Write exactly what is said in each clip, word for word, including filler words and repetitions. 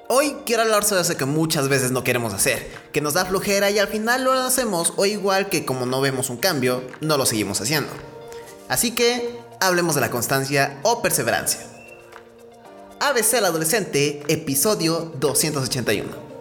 Hoy quiero hablar sobre eso que muchas veces no queremos hacer, que nos da flojera y al final lo hacemos, o igual que como no vemos un cambio, no lo seguimos haciendo. Así que, hablemos de la constancia o perseverancia. A B C al adolescente, episodio doscientos ochenta y uno.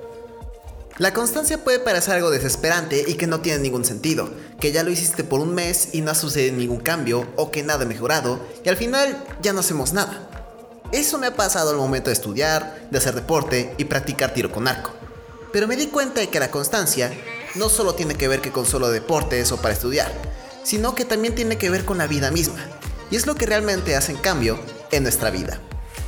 La constancia puede parecer algo desesperante y que no tiene ningún sentido, que ya lo hiciste por un mes y no ha sucedido ningún cambio, o que nada ha mejorado, y al final ya no hacemos nada. Eso me ha pasado al momento de estudiar, de hacer deporte y practicar tiro con arco. Pero me di cuenta de que la constancia no solo tiene que ver que con solo deportes o para estudiar, sino que también tiene que ver con la vida misma, y es lo que realmente hace en cambio en nuestra vida.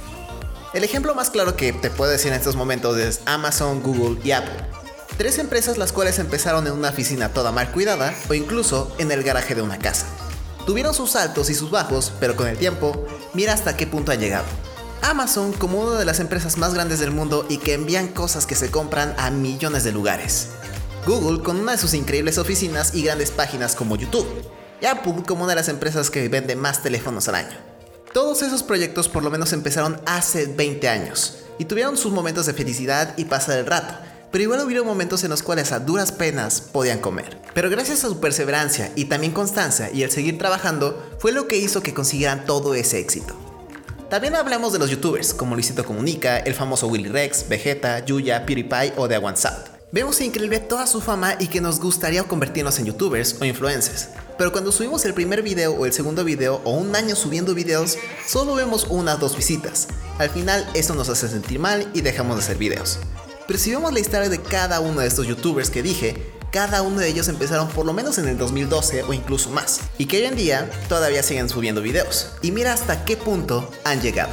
El ejemplo más claro que te puedo decir en estos momentos es Amazon, Google y Apple. Tres empresas las cuales empezaron en una oficina toda mal cuidada o incluso en el garaje de una casa. Tuvieron sus altos y sus bajos, pero con el tiempo, mira hasta qué punto han llegado. Amazon como una de las empresas más grandes del mundo y que envían cosas que se compran a millones de lugares. Google con una de sus increíbles oficinas y grandes páginas como YouTube. Y Apple como una de las empresas que vende más teléfonos al año. Todos esos proyectos por lo menos empezaron hace veinte años y tuvieron sus momentos de felicidad y pasar el rato. Pero igual hubieron momentos en los cuales a duras penas podían comer. Pero gracias a su perseverancia y también constancia y el seguir trabajando, fue lo que hizo que consiguieran todo ese éxito. También hablamos de los youtubers, como Luisito Comunica, el famoso Willy Rex, Vegeta, Yuya, PewDiePie o The One South. Vemos increíble toda su fama y que nos gustaría convertirnos en youtubers o influencers. Pero cuando subimos el primer video o el segundo video o un año subiendo videos, solo vemos una o dos visitas. Al final eso nos hace sentir mal y dejamos de hacer videos. Pero si vemos la historia de cada uno de estos youtubers que dije, cada uno de ellos empezaron por lo menos en el dos mil doce o incluso más, y que hoy en día todavía siguen subiendo videos, y mira hasta qué punto han llegado.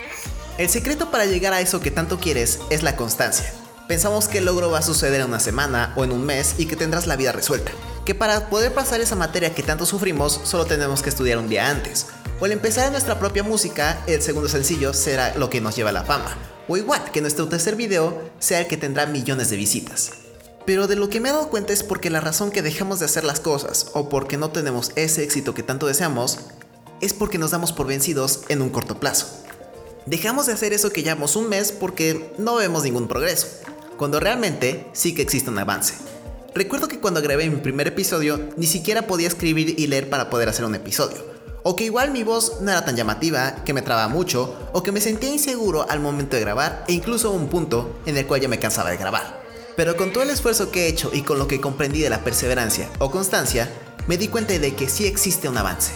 El secreto para llegar a eso que tanto quieres es la constancia. Pensamos que el logro va a suceder en una semana o en un mes y que tendrás la vida resuelta, que para poder pasar esa materia que tanto sufrimos solo tenemos que estudiar un día antes, o al empezar en nuestra propia música, el segundo sencillo será lo que nos lleva a la fama. O igual que nuestro tercer video sea el que tendrá millones de visitas. Pero de lo que me he dado cuenta es porque la razón que dejamos de hacer las cosas o porque no tenemos ese éxito que tanto deseamos es porque nos damos por vencidos en un corto plazo. Dejamos de hacer eso que llamamos un mes porque no vemos ningún progreso, cuando realmente sí que existe un avance. Recuerdo que cuando grabé mi primer episodio ni siquiera podía escribir y leer para poder hacer un episodio. O que igual mi voz no era tan llamativa, que me trababa mucho, o que me sentía inseguro al momento de grabar, e incluso un punto en el cual ya me cansaba de grabar. Pero con todo el esfuerzo que he hecho y con lo que comprendí de la perseverancia o constancia, me di cuenta de que sí existe un avance.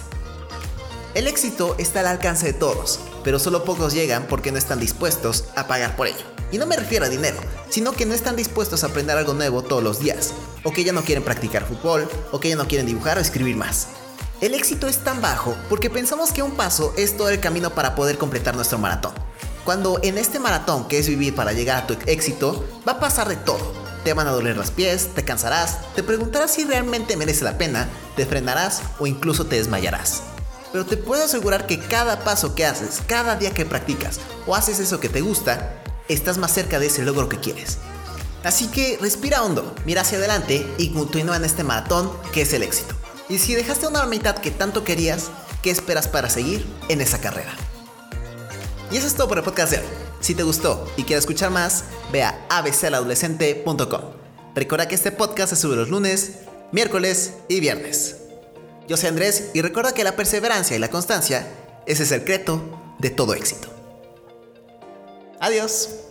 El éxito está al alcance de todos, pero solo pocos llegan porque no están dispuestos a pagar por ello. Y no me refiero a dinero, sino que no están dispuestos a aprender algo nuevo todos los días, o que ya no quieren practicar fútbol, o que ya no quieren dibujar o escribir más. El éxito es tan bajo porque pensamos que un paso es todo el camino para poder completar nuestro maratón. Cuando en este maratón que es vivir para llegar a tu éxito, va a pasar de todo. Te van a doler los pies, te cansarás, te preguntarás si realmente merece la pena, te frenarás o incluso te desmayarás. Pero te puedo asegurar que cada paso que haces, cada día que practicas o haces eso que te gusta, estás más cerca de ese logro que quieres. Así que respira hondo, mira hacia adelante y continúa en este maratón que es el éxito. Y si dejaste una mitad que tanto querías, ¿qué esperas para seguir en esa carrera? Y eso es todo por el podcast de hoy. Si te gustó y quieres escuchar más, ve a a b c al adolescente punto com. Recuerda que este podcast se sube los lunes, miércoles y viernes. Yo soy Andrés y recuerda que la perseverancia y la constancia es el secreto de todo éxito. Adiós.